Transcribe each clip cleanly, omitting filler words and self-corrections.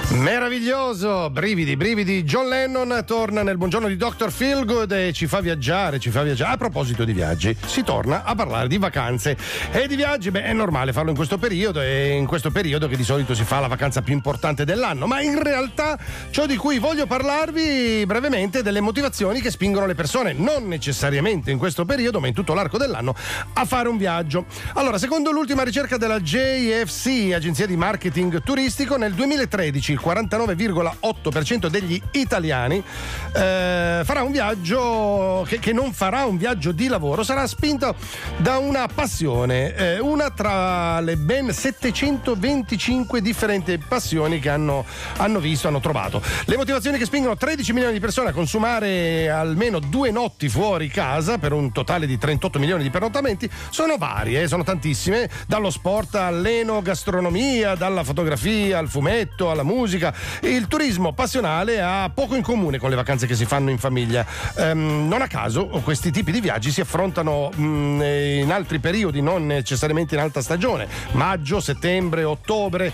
Meraviglioso, brividi. John Lennon torna nel Buongiorno di Dr. Feelgood e ci fa viaggiare. A proposito di viaggi, si torna a parlare di vacanze e di viaggi. È normale farlo in questo periodo, e in questo periodo che di solito si fa la vacanza più importante dell'anno, ma in realtà ciò di cui voglio parlarvi brevemente delle motivazioni che spingono le persone, non necessariamente in questo periodo ma in tutto l'arco dell'anno, a fare un viaggio. Allora, secondo l'ultima ricerca della JFC, agenzia di marketing turistico, nel 2013 il 49,8% degli italiani farà un viaggio che non farà un viaggio di lavoro, sarà spinto da una passione, una tra le ben 725 differenti passioni che hanno trovato. Le motivazioni che spingono 13 milioni di persone a consumare almeno 2 notti fuori casa, per un totale di 38 milioni di pernottamenti, sono varie, sono tantissime, dallo sport all'enogastronomia, dalla fotografia al fumetto, alla musica. Il turismo passionale ha poco in comune con le vacanze che si fanno in famiglia. Non a caso questi tipi di viaggi si affrontano in altri periodi, non necessariamente in alta stagione, maggio, settembre, ottobre,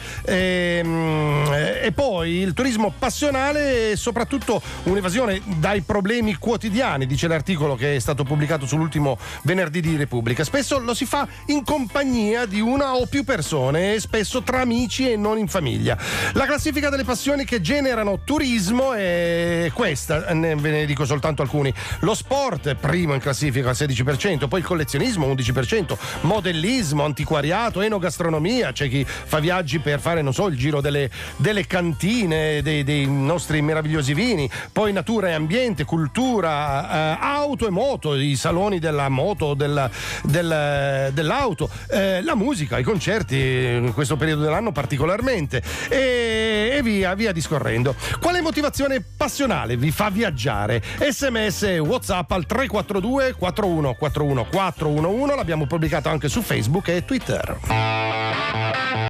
e poi il turismo passionale è soprattutto un'evasione dai problemi quotidiani, dice l'articolo che è stato pubblicato sull'ultimo venerdì di Repubblica. Spesso lo si fa in compagnia di una o più persone, e spesso tra amici e non in famiglia. La classifica delle passioni che generano turismo è questa, ve ne dico soltanto alcuni: lo sport, primo in classifica al 16%, poi il collezionismo 11%, modellismo, antiquariato, enogastronomia, c'è chi fa viaggi per fare, non so, il giro delle cantine, dei nostri meravigliosi vini, poi natura e ambiente, cultura, auto e moto, i saloni della moto, dell'auto, la musica, i concerti in questo periodo dell'anno particolarmente, e via discorrendo. Quale motivazione passionale vi fa viaggiare? SMS e WhatsApp al 342 4141 411, l'abbiamo pubblicato anche su Facebook e Twitter.